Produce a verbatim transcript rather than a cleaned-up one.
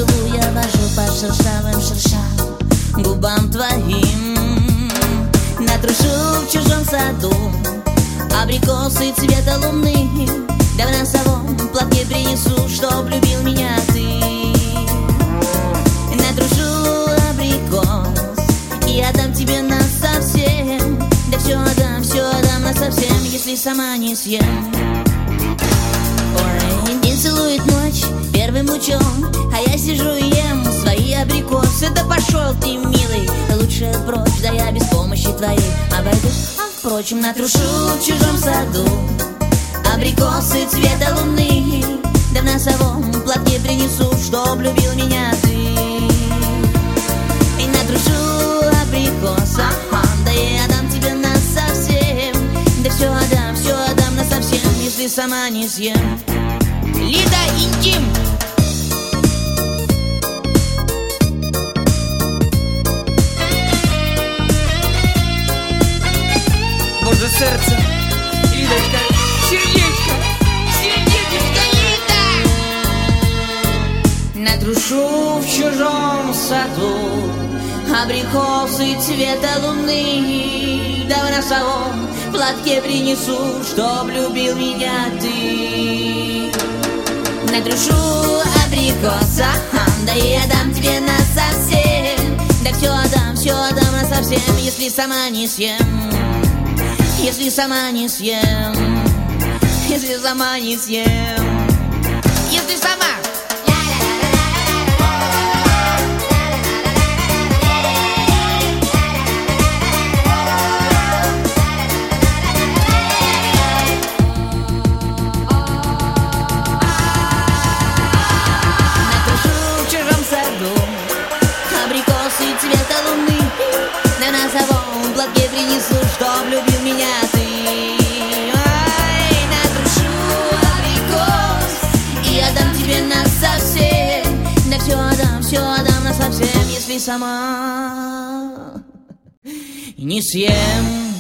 поцелуя вожу по шершавым шершавым губам твоим. Натрушу в чужом саду абрикосы цвета луны, да в носовом платке принесу, чтоб любил меня ты. Натрушу абрикос и отдам тебе насовсем, да все отдам, все отдам насовсем, если сама не съем. Ой, день целует ночь первым лучом, а я сижу и ем свои абрикосы. Да пошел ты, милый, лучше прочь, да я без помощи твоей обойдусь. А впрочем, натрушу в чужом саду абрикосы цвета луны, да в носовом платке принесу, чтоб любил меня ты. И натрушу абрикос, ага, да я отдам тебе насовсем, да все отдам, все отдам насовсем, если сама не съем. Лида Интим. Боже, сердце, Лидочка, сердечко, сердечко, Лида. Натрушу в чужом саду абрикосы цвета луны, да в носовом платке принесу, чтоб любил меня ты. Натрушу абрикос, ага, да я дам тебе насовсем, да все отдам, все отдам насовсем, если сама не съем. Если сама не съем, если сама не съем, если сама. Абрикосы цвета луны, на носовом платке принесу, чтоб любил меня ты. Ой, натрушу абрикос и отдам тебе насовсем, да все отдам, все отдам насовсем, если сама не съем.